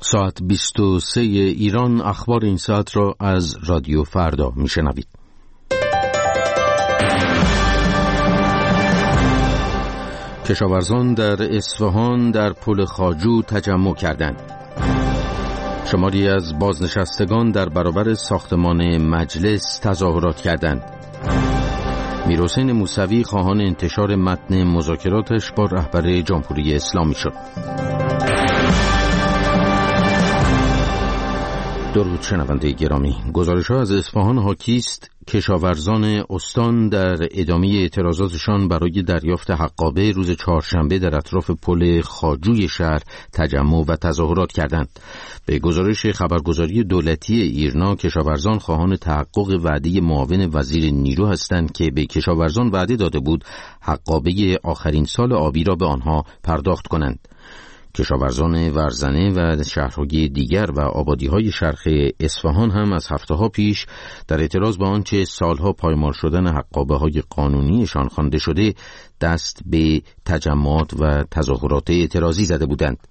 ساعت 23 ایران اخبار این ساعت را از رادیو فردا میشنوید. کشاورزان در اصفهان در پل خواجو تجمع کردند. شماری از بازنشستگان در برابر ساختمان مجلس تظاهرات کردند. میرحسین موسوی خواهان انتشار متن مذاکراتش با رهبر جمهوری اسلامی شد. درود شنونده گرامی، گزارش‌ها از اصفهان حاکی است. کشاورزان استان در ادامه اعتراضاتشان برای دریافت حقابه روز چهارشنبه در اطراف پل خواجوی شهر تجمع و تظاهرات کردند. به گزارش خبرگزاری دولتی ایرنا، کشاورزان خواهان تحقق وعده معاون وزیر نیرو هستند که به کشاورزان وعده داده بود حقابه آخرین سال آبی را به آنها پرداخت کنند. کشاورزان ورزنه و شهرهای دیگر و آبادی‌های شرق اصفهان هم از هفته‌ها پیش در اعتراض به آنچه سالها پایمال شدن حقابه‌های قانونیشان خوانده شده دست به تجمعات و تظاهرات اعتراضی زده بودند.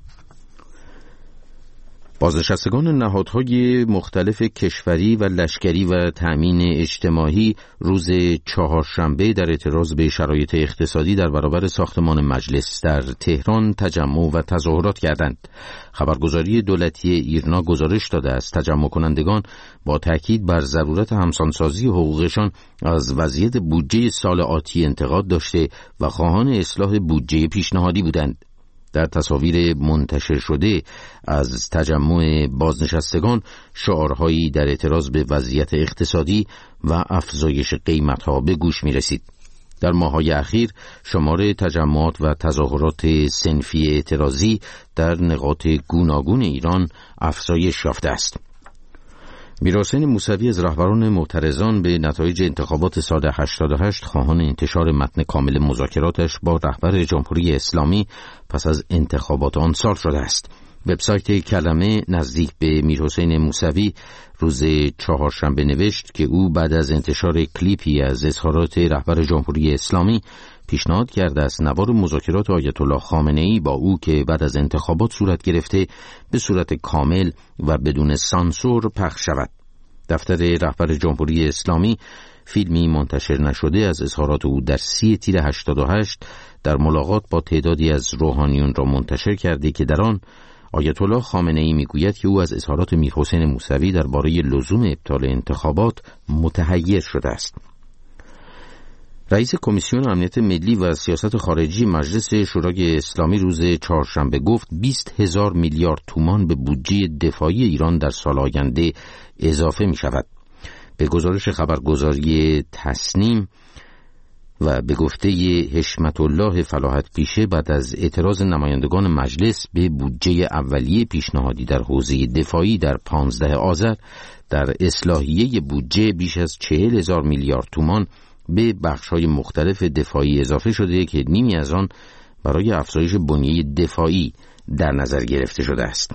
بازنشستگان نهادهای مختلف کشوری و لشکری و تأمین اجتماعی روز چهارشنبه در اعتراض به شرایط اقتصادی در برابر ساختمان مجلس در تهران تجمع و تظاهرات کردند. خبرگزاری دولتی ایرنا گزارش داده است تجمع کنندگان با تأکید بر ضرورت همسانسازی حقوقشان از وضعیت بودجه سال آتی انتقاد داشته و خواهان اصلاح بودجه پیشنهادی بودند. در تصاویر منتشر شده از تجمع بازنشستگان شعارهایی در اعتراض به وضعیت اقتصادی و افزایش قیمت‌ها به گوش می‌رسید. در ماه‌های اخیر شمار تجمعات و تظاهرات صنفی اعتراضی در نقاط گوناگون ایران افزایش یافته است. میرحسین موسوی از رهبران معترضان به نتایج انتخابات سال 88 خواهان انتشار متن کامل مذاکراتش با رهبر جمهوری اسلامی پس از انتخابات آن سال شده است. وبسایت کلمه نزدیک به میرحسین موسوی روز چهارشنبه نوشت که او بعد از انتشار کلیپی از اظهارات رهبر جمهوری اسلامی پیشنهاد کرده است نوار مذاکرات آیت الله خامنه‌ای با او که بعد از انتخابات صورت گرفته به صورت کامل و بدون سانسور پخش شود. دفتر رهبر جمهوری اسلامی فیلمی منتشر نشده از اظهارات او در 30 تیر 88 در ملاقات با تعدادی از روحانیون را منتشر کرده که در آن آیت الله خامنه‌ای میگوید که او از اظهارات میرحسین موسوی درباره لزوم ابطال انتخابات متحیر شده است. رئیس کمیسیون امنیت ملی و سیاست خارجی مجلس شورای اسلامی روز چهارشنبه گفت 20,000 میلیارد تومان به بودجه دفاعی ایران در سال آینده اضافه می شود. به گزارش خبرگزاری تصنیم و به گفته حشمت الله فلاحت پیشه بعد از اعتراض نمایندگان مجلس به بودجه اولیه پیشنهادی در حوزه دفاعی در 15 آذر در اصلاحیه بودجه بیش از 40,000 میلیارد تومان به بخش‌های مختلف دفاعی اضافه شده که نیمی از آن برای افزایش بنیه دفاعی در نظر گرفته شده است.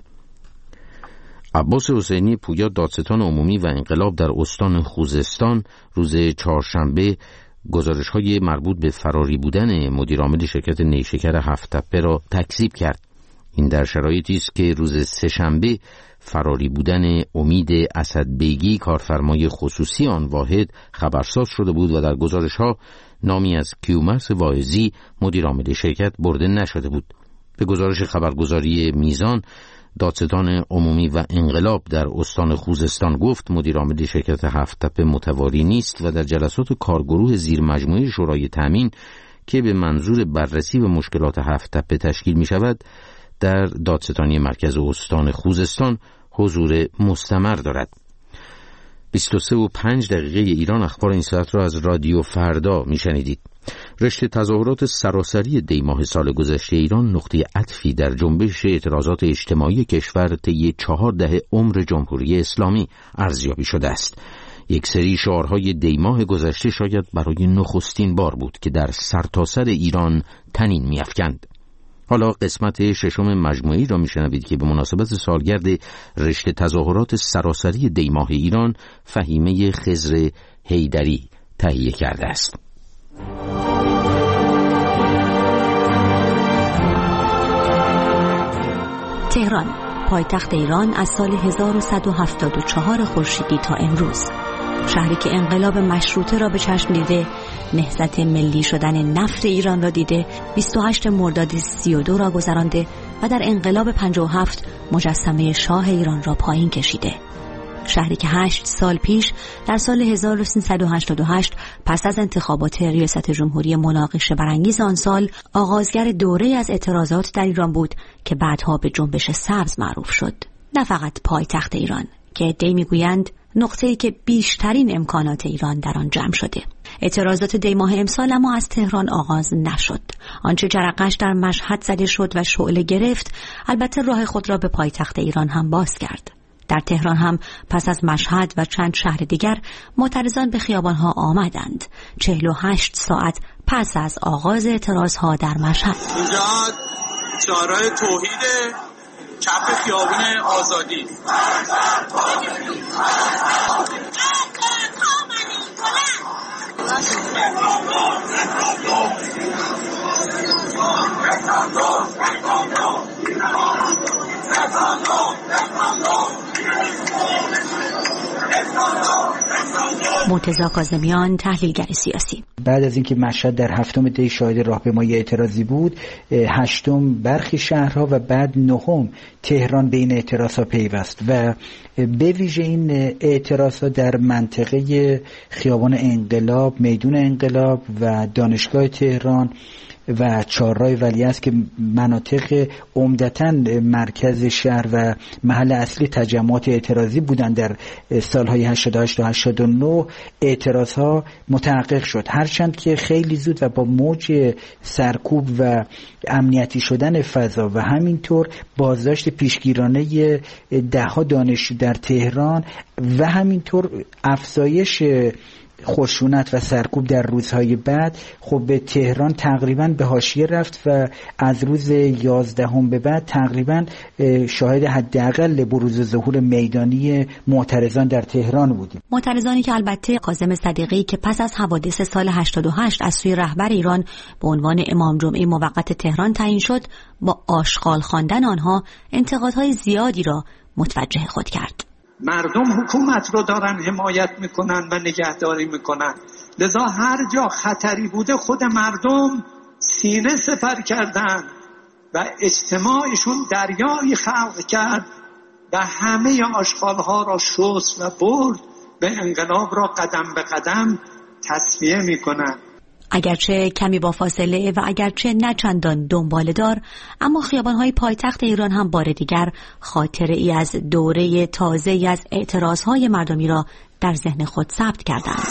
عباس حسینی پویا دادستان عمومی و انقلاب در استان خوزستان روز چهارشنبه گزارش‌های مربوط به فراری بودن مدیرعامل شرکت نیشکر هفت‌تپه را تکذیب کرد. این در شرایطی است که روز سه‌شنبه فراری بودن امید اسدبیگی کارفرمای خصوصی آن واحد خبرساز شده بود و در گزارش‌ها نامی از کیومرث واعظی مدیرعامل شرکت برده نشده بود. به گزارش خبرگزاری میزان، دادستان عمومی و انقلاب در استان خوزستان گفت مدیرعامل شرکت هفت‌تپه متواری نیست و در جلسات کارگروه زیر مجموعه شورای تامین که به منظور بررسی به مشکلات هفت‌تپه تشکیل می شود در دادستانی مرکز استان خوزستان حضور مستمر دارد. 23:05 ایران اخبار این ساعت را از رادیو فردا می شنیدید. رشته تظاهرات سراسری دیماه سال گذشته ایران نقطه عطفی در جنبش اعتراضات اجتماعی کشور طی 4 دهه عمر جمهوری اسلامی ارزیابی شده است. یک سری شعارهای دیماه گذشته شاید برای نخستین بار بود که در سرتاسر ایران طنین می‌افکند. حالا قسمت ششم مجموعه‌ای را میشنوید که به مناسبت سالگرد رشته تظاهرات سراسری دیماه ایران فهیمه خضر حیدری تهیه کرده است. تهران پایتخت ایران از سال 1174 خورشیدی تا امروز. شهری که انقلاب مشروطه را به چشم دیده، نهضت ملی شدن نفت ایران را دیده، 28 مرداد 32 را گذرانده و در انقلاب 57 مجسمه شاه ایران را پایین کشیده. شهری که 8 سال پیش در سال 1388 پس از انتخابات ریاست جمهوری مناقشه برانگیز آن سال آغازگر دوره از اعتراضات در ایران بود که بعدها به جنبش سبز معروف شد. نه فقط پایتخت ایران که عده‌ای میگویند نقطه‌ای که بیشترین امکانات ایران در آن جمع شده. اعتراضات دیماه امسال اما از تهران آغاز نشد. آنچه جرقه‌اش در مشهد زده شد و شعله گرفت، البته راه خود را به پایتخت ایران هم باز کرد. در تهران هم پس از مشهد و چند شهر دیگر معترضان به خیابان‌ها آمدند. 48 ساعت پس از آغاز اعتراضها در مشهد. اینجا شعارهای توحید کف خیابان آزادی. مرتضی کاظمیان، تحلیلگر سیاسی: بعد از اینکه مشهد در 7 دی شاهد راهپیمایی اعتراضی بود، 8 برخی شهرها و بعد 9 تهران به این اعتراضها پیوست و به ویژه این اعتراضها در منطقه خیابان انقلاب، میدون انقلاب و دانشگاه تهران و چهارراه ولیعصر که مناطق عمدتاً مرکز شهر و محل اصلی تجمعات اعتراضی بودند در سالهای 88 تا 89 اعتراضها متحقق شد، هرچند که خیلی زود و با موج سرکوب و امنیتی شدن فضا و همینطور بازداشت پیشگیرانه دهها دانشجو در تهران و همینطور افزایش خشونت و سرکوب در روزهای بعد خب به تهران تقریبا به حاشیه رفت و از روز 11 به بعد تقریبا شاهد حداقل بروز ظهور میدانی معترضان در تهران بودیم. معترضانی که البته کاظم صدیقی که پس از حوادث سال 88 از سوی رهبر ایران به عنوان امام جمعه موقت تهران تعیین شد، با آشغال خواندن آنها انتقادهای زیادی را متوجه خود کرد. مردم حکومت رو دارن حمایت میکنن و نگهداری میکنن، لذا هر جا خطری بوده خود مردم سینه سپر کردن و اجتماعشون دریایی خلق کرد و همه آشغالها را شست و برد به انقلاب را قدم به قدم تصفیه میکنن. اگرچه کمی با فاصله و اگرچه نه چندان دنباله دار، اما خیابان‌های پایتخت ایران هم بار دیگر خاطره ای از دوره تازه‌ای از اعتراضهای مردمی را در ذهن خود ثبت کردند.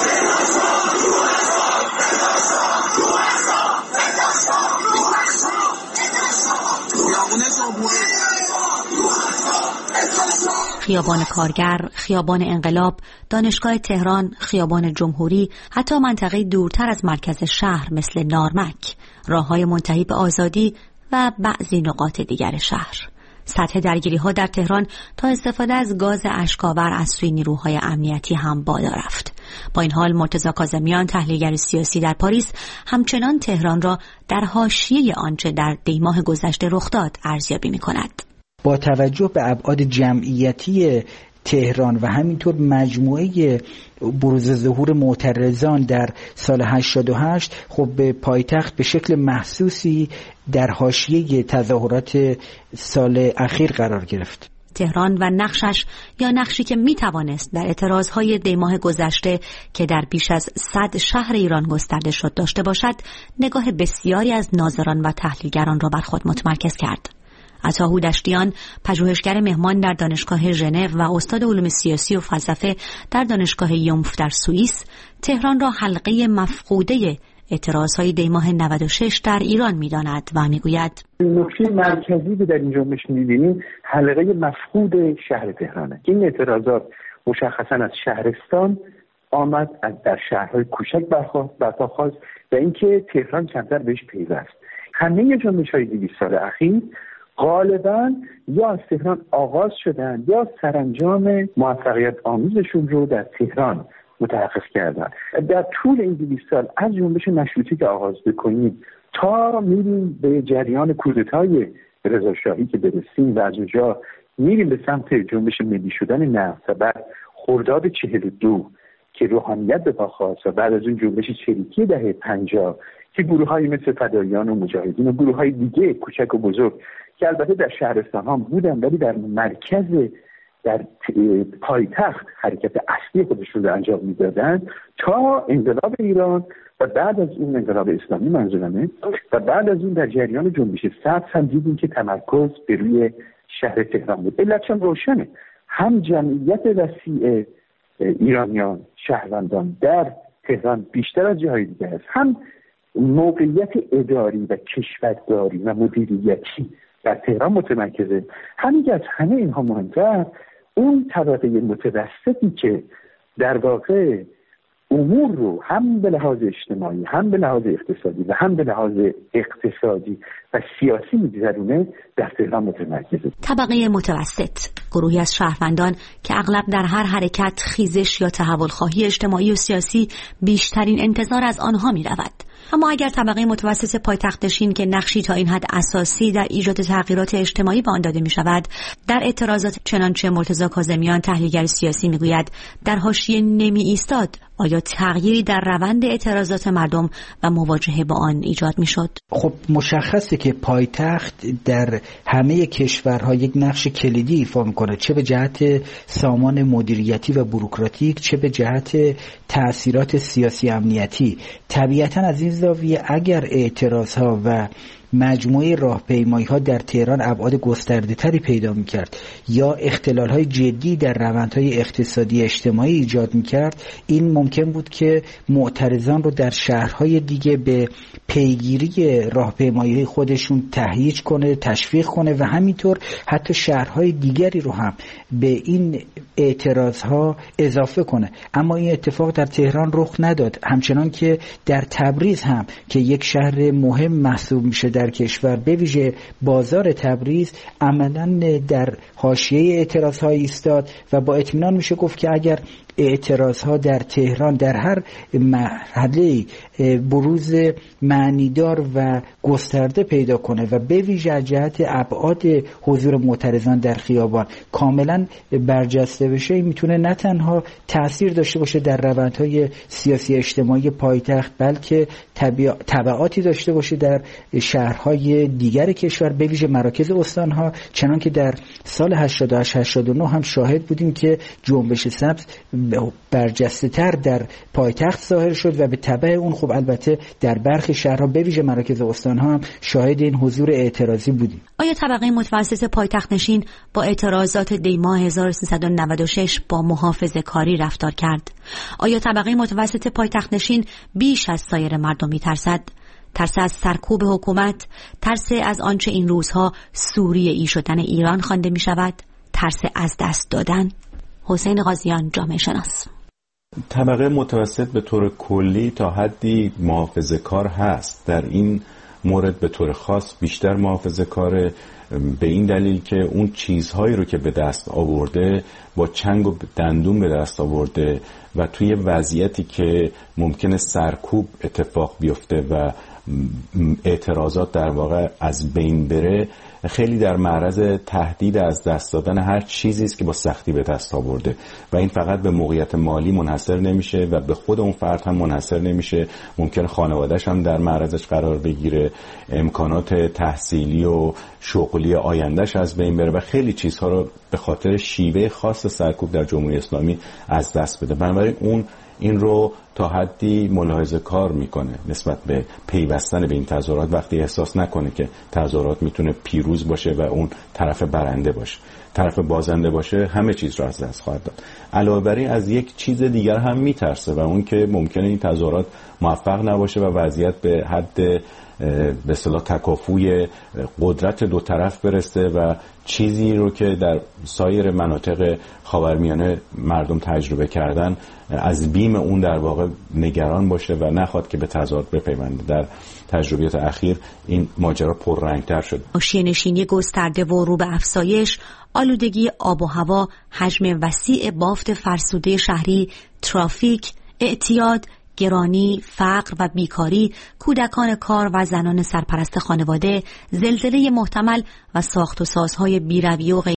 خیابان کارگر، خیابان انقلاب، دانشگاه تهران، خیابان جمهوری، حتی منطقه دورتر از مرکز شهر مثل نارمک، راه‌های منتهی به آزادی و بعضی نقاط دیگر شهر. سطح درگیری‌ها در تهران تا استفاده از گاز اشک‌آور از سوی نیروهای امنیتی هم بالا رفت. با این حال مرتضی کاظمیان، تحلیلگر سیاسی در پاریس، همچنان تهران را در حاشیه آنچه در دیماه گذشته رخ داد ارزیابی می‌کند. با توجه به ابعاد جمعیتی تهران و همینطور مجموعه بروز ظهور معترضان در سال 88 خب به پایتخت به شکل محسوسی در حاشیه تظاهرات سال اخیر قرار گرفت. تهران و نقشش، یا نقشی که میتوانست در اعتراضهای دیماه گذشته که در بیش از 100 شهر ایران گسترده شد داشته باشد، نگاه بسیاری از ناظران و تحلیلگران را بر خود متمرکز کرد. عطا هودشتیان، پژوهشگر مهمان در دانشگاه ژنو و استاد علوم سیاسی و فلسفه در دانشگاه یومف در سوئیس، تهران را حلقه مفقوده اعتراضهای دیماه 96 در ایران می‌داند و می‌گوید نکته مرکزی که در این جنبش می‌بینیم حلقه مفقود شهر تهرانه. این اعتراضات مشخصاً از شهرستان آمد، از در شهرهای کوچک برخاست و اینکه تهران کمتر بهش پیوست. همه جنبش‌های 200 سال اخیر غالباً یا از تهران آغاز شدن یا سرانجام موفقیت آمیزشون رو در تهران متحقق کردن. در طول این 200 سال از جنبش مشروطه که آغاز بکنید تا میریم به جریان کودتای رضاشاهی که برسیم و از اونجا میریم به سمت جنبش ملی شدن نفت و بعد خرداد 42 که روحانیت به پا خواست و بعد از اون جنبش چریکی دهه 50 که گروه‌های مثل فداییان و مجاهدین و گروه‌های دیگه کوچک و بزرگ که البته در شهرستان ها بودن ولی در مرکز در پایتخت حرکت اصلی خودشون رو انجام میدادن تا انقلاب ایران و بعد از اون انقلاب اسلامی منظورمه و بعد از اون در جریان جنبش سبز هم دیدیم که تمرکز به روی شهر تهران بود. علتش هم روشنه، هم جمعیت وسیع ایرانیان شهروندان در تهران بیشتر از جاهای دیگه است، هم موقعیت اداری و کشورداری و مدیریتی در تهران متمرکزه. همین که از همه اینها مهمتر اون طبقه متوسطی که در واقع امور رو هم به لحاظ اجتماعی هم به لحاظ اقتصادی و هم به لحاظ اقتصادی و سیاسی می‌گذرونه در تهران متمرکزه. طبقه متوسط گروهی از شهروندان که اغلب در هر حرکت خیزش یا تحولخواهی اجتماعی و سیاسی بیشترین انتظار از آنها می‌رود. اما اگر طبقه متوسط پایتخت نشین که نقشی تا این حد اساسی در ایجاد تغییرات اجتماعی به آن داده می‌شود، در اعتراضات چنانچه مرتضی کاظمیان تحلیلگر سیاسی می‌گوید در حاشیه نمی ایستاد، آیا تغییری در روند اعتراضات مردم و مواجهه با آن ایجاد می‌شد؟ خب مشخصه که پایتخت در همه کشورها یک نقش کلیدی ایفا می‌کنه، چه به جهت سامان مدیریتی و بوروکراتیک، چه به جهت تأثیرات سیاسی امنیتی. طبیعتاً از این زاویه اگر اعتراضها و مجموعه راهپیمایی‌ها در تهران ابعاد گسترده‌تری پیدا می‌کرد یا اختلال‌های جدی در روندهای اقتصادی اجتماعی ایجاد می‌کرد، این ممکن بود که معترضان رو در شهرهای دیگه به پیگیری راهپیمایی‌های خودشون تهییج کنه، تشویق کنه و همینطور حتی شهرهای دیگری رو هم به این اعتراضها اضافه کنه. اما این اتفاق در تهران رخ نداد، همچنان که در تبریز هم که یک شهر مهم محسوب میشه در کشور، به ویژه بازار تبریز عملاً در حاشیه اعتراض‌ها ایستاد و با اطمینان میشه گفت که اگر اعتراض‌ها در تهران در هر مرحله بروز معنیدار و گسترده پیدا کنه و به ویژه جهت ابعاد حضور معترضان در خیابان کاملا برجسته بشه، میتونه نه تنها تأثیر داشته باشه در روندهای سیاسی اجتماعی پایتخت، بلکه تبعاتی داشته باشه در شهرهای دیگر کشور، به ویژه مراکز استانها، چنان که در سال 88-89 هم شاهد بودیم که جنبش سبز برجسته تر در پایتخت ظاهر شد و به تبع اون خب البته در برخی شهرها به ویژه مراکز استانها هم شاهد این حضور اعتراضی بودیم. آیا طبقه متوسط پایتخت نشین با اعتراضات دی ماه 1396 با محافظه کاری رفتار کرد؟ آیا طبقه متوسط پایتخت نشین بیش از سایر مردم می‌ترسد؟ ترس از سرکوب حکومت، ترس از آنچه این روزها سوریه‌ای شدن ایران خوانده می‌شود، ترس از دست دادن؟ حسین قاضیان، جامعه شناس. طبقه متوسط به طور کلی تا حدی محافظه‌کار هست، در این مورد به طور خاص بیشتر محافظه‌کار، به این دلیل که اون چیزهایی رو که به دست آورده با چنگ و دندون به دست آورده و توی وضعیتی که ممکنه سرکوب اتفاق بیفته و اعتراضات در واقع از بین بره، خیلی در معرض تهدید از دست دادن هر چیزی است که با سختی به دست آورده و این فقط به موقعیت مالی منحصر نمیشه و به خود اون فرد هم منحصر نمیشه، ممکن خانواده‌اش هم در معرضش قرار بگیره، امکانات تحصیلی و شغلی آیندهش از بین بره و خیلی چیزها رو به خاطر شیوه خاص سرکوب در جمهوری اسلامی از دست بده. بنابراین اون این رو تا حدی ملاحظه کار میکنه نسبت به پیوستن به این تظاهرات، وقتی احساس نکنه که تظاهرات میتونه پیروز باشه و اون طرف برنده باشه، طرف بازنده باشه، همه چیز رو از دست خواهد داد. علاوه بر این از یک چیز دیگر هم میترسه و اون که ممکنه این تظاهرات موفق نباشه و وضعیت به حد به اصطلاح تکافوی قدرت دو طرف برسه و چیزی رو که در سایر مناطق خاورمیانه مردم تجربه کردن از بیم اون در واقع نگران باشه و نخواد که به تضاد بپیونده. در تجربیات اخیر این ماجرا پررنگتر شد. حاشیه نشینی گسترده و رو به افزایش، آلودگی آب و هوا، حجم وسیع بافت فرسوده شهری، ترافیک، اعتیاد، گرانی، فقر و بیکاری، کودکان کار و زنان سرپرست خانواده، زلزله محتمل و ساخت و سازهای بی‌رویه و